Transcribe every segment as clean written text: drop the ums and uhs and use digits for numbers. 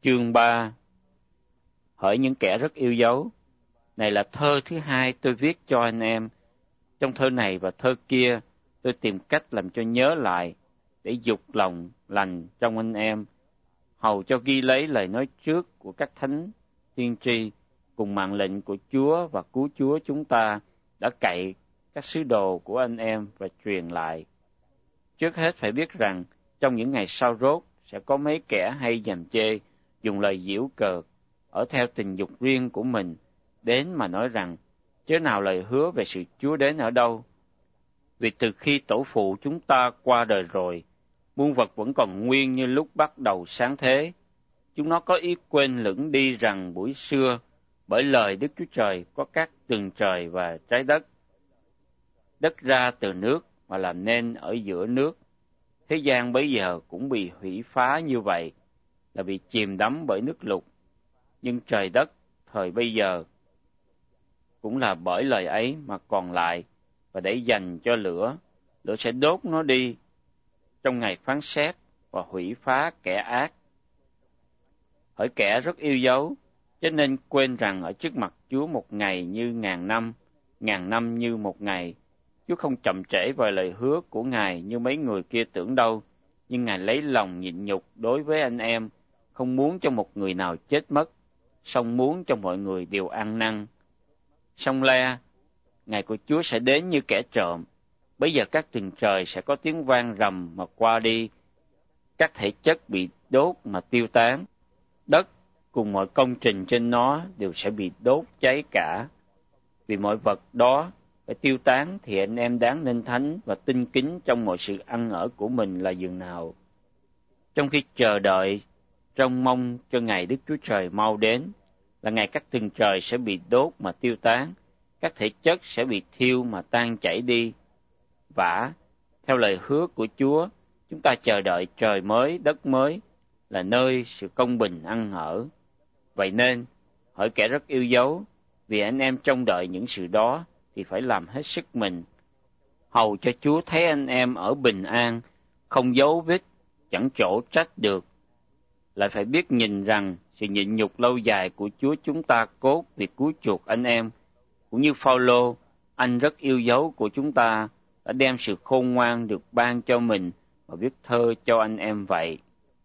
Chương 3. Hỡi những kẻ rất yêu dấu, này là thơ thứ hai tôi viết cho anh em. Trong thơ này và thơ kia, tôi tìm cách làm cho nhớ lại, để dục lòng lành trong anh em, hầu cho ghi lấy lời nói trước của các thánh tiên tri, cùng mạng lệnh của Chúa và cứu Chúa chúng ta đã cậy các sứ đồ của anh em và truyền lại. Trước hết phải biết rằng, trong những ngày sau rốt, sẽ có mấy kẻ hay giàm chê, dùng lời giễu cợt, ở theo tình dục riêng của mình, đến mà nói rằng, chớ nào lời hứa về sự Chúa đến ở đâu. Vì từ khi tổ phụ chúng ta qua đời rồi, muôn vật vẫn còn nguyên như lúc bắt đầu sáng thế. Chúng nó có ý quên lửng đi rằng buổi xưa, bởi lời Đức Chúa Trời có các tầng trời và trái đất. Đất ra từ nước mà làm nên ở giữa nước. Thế gian bấy giờ cũng bị hủy phá như vậy, là bị chìm đắm bởi nước lụt. Nhưng trời đất thời bây giờ cũng là bởi lời ấy mà còn lại, và để dành cho lửa, lửa sẽ đốt nó đi trong ngày phán xét và hủy phá kẻ ác. Hỡi kẻ rất yêu dấu, cho nên quên rằng ở trước mặt Chúa một ngày như ngàn năm như một ngày. Chúa không chậm trễ vào lời hứa của Ngài như mấy người kia tưởng đâu, nhưng Ngài lấy lòng nhịn nhục đối với anh em, không muốn cho một người nào chết mất, song muốn cho mọi người đều ăn năn. Song le, ngày của Chúa sẽ đến như kẻ trộm. Bây giờ các tầng trời sẽ có tiếng vang rầm mà qua đi, các thể chất bị đốt mà tiêu tán, đất cùng mọi công trình trên nó đều sẽ bị đốt cháy cả. Vì mọi vật đó phải tiêu tán thì anh em đáng nên thánh và tinh kính trong mọi sự ăn ở của mình là dường nào. Trong khi chờ đợi, trông mong cho ngày Đức Chúa Trời mau đến, là ngày các tầng trời sẽ bị đốt mà tiêu tán, các thể chất sẽ bị thiêu mà tan chảy đi. Vả, theo lời hứa của Chúa, chúng ta chờ đợi trời mới, đất mới, là nơi sự công bình ăn ở. Vậy nên, hỡi kẻ rất yêu dấu, vì anh em trông đợi những sự đó, thì phải làm hết sức mình, hầu cho Chúa thấy anh em ở bình an, không dấu vết, chẳng chỗ trách được. Lại phải biết nhìn rằng sự nhịn nhục lâu dài của Chúa chúng ta cốt vì cứu chuộc anh em, cũng như Phao-lô, anh rất yêu dấu của chúng ta, đã đem sự khôn ngoan được ban cho mình và viết thơ cho anh em vậy.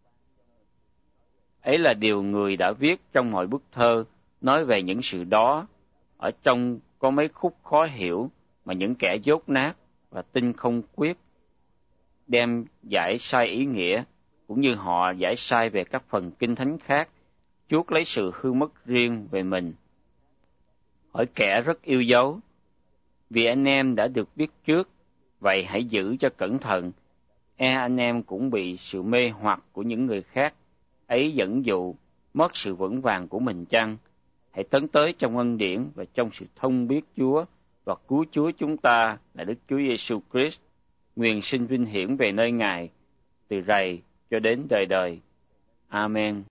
Ấy là điều người đã viết trong mọi bức thơ, nói về những sự đó. Ở trong có mấy khúc khó hiểu mà những kẻ dốt nát và tin không quyết đem giải sai ý nghĩa, cũng như họ giải sai về các phần kinh thánh khác, chuốc lấy sự hư mất riêng về mình. Hỡi kẻ rất yêu dấu, vì anh em đã được biết trước, vậy hãy giữ cho cẩn thận. Anh em cũng bị sự mê hoặc của những người khác ấy dẫn dụ, mất sự vững vàng của mình chăng? Hãy tấn tới trong ân điển và trong sự thông biết Chúa và cứu Chúa chúng ta là Đức Chúa Giêsu Christ, nguyện sinh vinh hiển về nơi Ngài, từ rày cho đến đời đời. Amen.